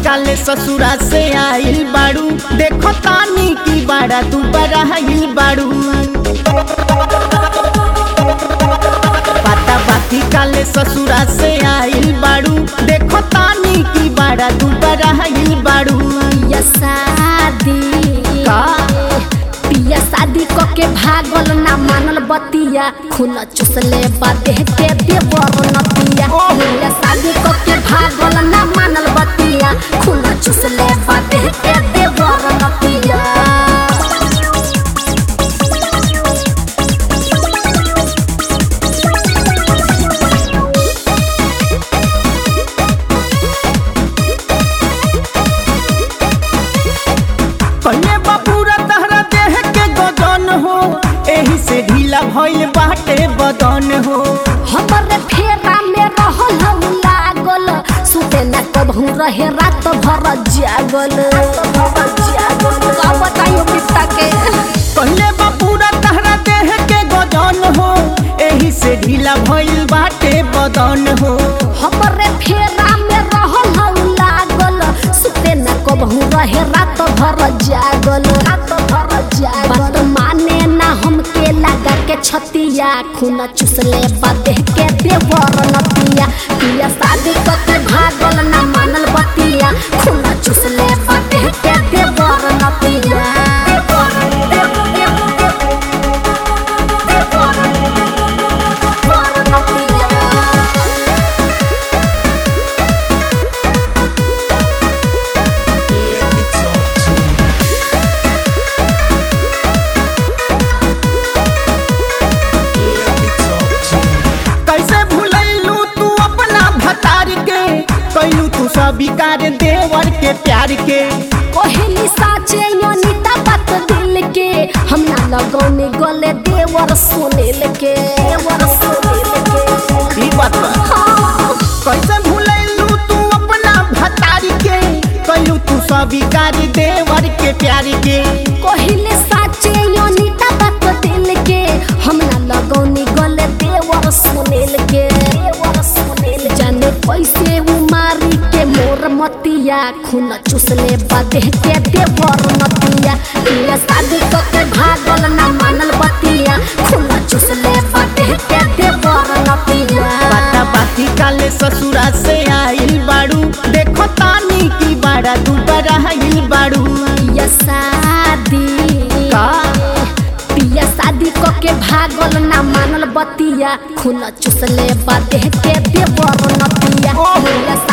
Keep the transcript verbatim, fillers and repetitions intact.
काले ससुरा से आइल बाड़ू, देखो तानी की बाड़ा तू बराइल बाड़ू। पता बाती काले ससुरा से आइल बाड़ू, देखो तानी की बाड़ा तू बराइल बाड़ू। पिया शादी का पिया शादी क के भागल ना मानल बतिया, खून चुसले बादे के देवर नतिया। पिया शादी क के भागल ना मानल बतिया, खून चुसले बादे के देवर नतिया। कन्ने बापूरा तहरा देह के गजन हो, एही से ढीला भइल बाटे बदन हो। हमरे फेरा में रहल हम लागल, सुते न कबहू रहे रात भर जागल। का बताइयो पिता के कन्ने बापूरा तहरा देह के गजन हो, एही से ढीला भइल बाटे बदन हो। हमरे फेरा में रहल हम लागल, सुते न कबहू रहे रात भर जागल। रात भर जागल बात माने ना हमके लगा के छतिया, खून चुसले बादे के देवर नतिया। पिया शादी क के भागल ना मानल बतिया, खून चुसले बादे के देवर नतिया। कैसे भुलैलू तू अपना भतार के, कैलू तू स्वीकार देवर के प्यार के। कोहली साचे योनिता बात दिल के, हम ना लगौने गले देवर सुनील के। देवर सुनील के ई बात बा। हाँ। कैसे भुलैलू तू अपना भतार के, कैलू तू स्वीकार देवर के प्यार के। कोहली साचे योनिता बात दिल के, हम ना लगौने गले देवर सुनील के। देवर सुनील जाने पैसे उमारी के मोर मतिया, खून चुसले बादे के देवर नतिया। पिया शादी क के भागल ना मानल बतिया, खून चुसले बादे के देवर नतिया। बाता बाती काले ससुरा से आइल बाड़ू, देखो तानी की बाड़ा तू बराइल बाड़ू। पिया शादी का पिया शादी क के भागल ना मानल बतिया, खून चुसले बादे के देवर नतिया। ओह। पिया